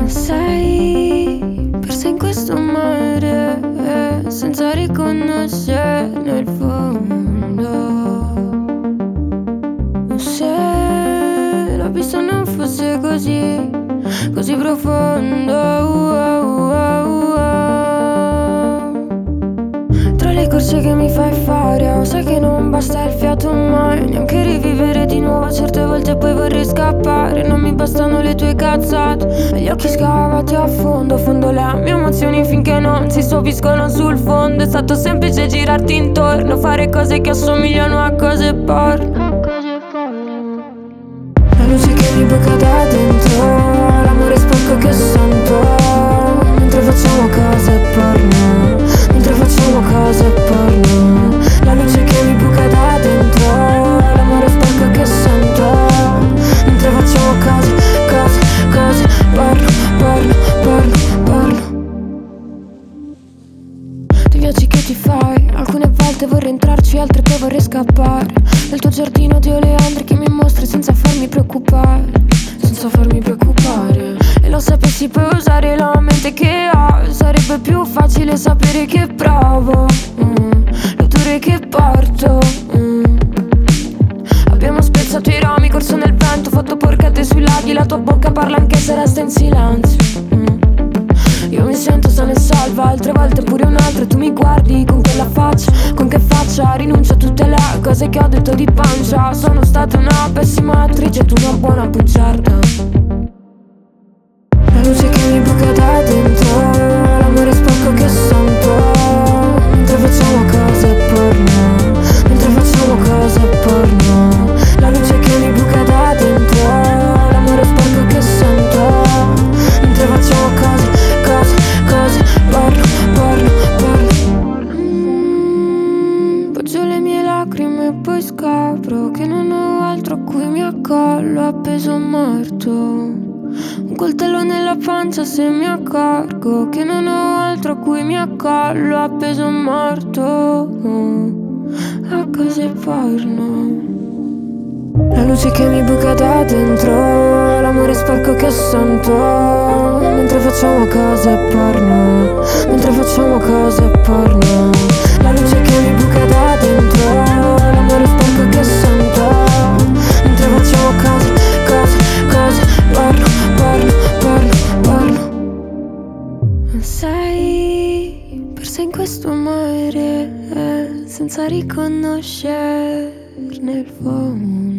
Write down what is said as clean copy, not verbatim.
Sei persa in questo mare senza riconoscere nel fondo. Se la pista non fosse così, così profondo. Tra le corse che mi fai fare, oh, sai che non basta il fiato mai, neanche rivivere di nuovo certe volte poi vorrei scappare. Non mi bastano le tue cazzate e gli occhi scavati a fondo, fondo le mie emozioni finché non si stupiscono sul fondo. È stato semplice girarti intorno, fare cose che assomigliano a cose porno. La luce che mi buca da dentro, l'amore sporco che sento, mentre facciamo cose porno, mentre facciamo cose porno. La luce che mi buca da dentro, l'amore sporco che sento, mentre facciamo cose porno. Dei viaggi che ti fai, alcune volte vorrei entrarci, altre poi vorrei scappare. Nel tuo giardino di oleandri che mi mostri senza farmi preoccupare, senza farmi preoccupare. E lo sapessi puoi usare la mente che ho, sarebbe più facile sapere che provo, l'odore che porto. Abbiamo spezzato i rami, corso nel vento, fatto porcate sui laghi, la tua bocca parla anche se resta in silenzio. Io mi sento sana e salva, altre volte pure un'altra, e tu mi guardi con quella faccia, con che faccia? Rinuncio a tutte le cose che ho detto di pancia. Sono stata una pessima attrice e tu una buona bugiarda. La luce che mi buca da dentro, l'amore sporco che sento, mentre facciamo cose porno, mentre facciamo cose porno. La luce che mi buca da dentro, l'amore sporco che sento, mentre facciamo cose porno. Poggio le mie lacrime e poi scopro che non ho altro a cui mi accollo appeso morto. Un coltello nella pancia se mi accorgo che non ho altro a cui mi accollo appeso morto a cose porno. La luce che mi buca da dentro, l'amore sporco che sento, mentre facciamo cose porno, mentre facciamo cose porno. La luce che mi buca da dentro, l'amore sporco che sento, mentre facciamo cose porno. Sei persa in questo mare senza riconoscere nel fondo.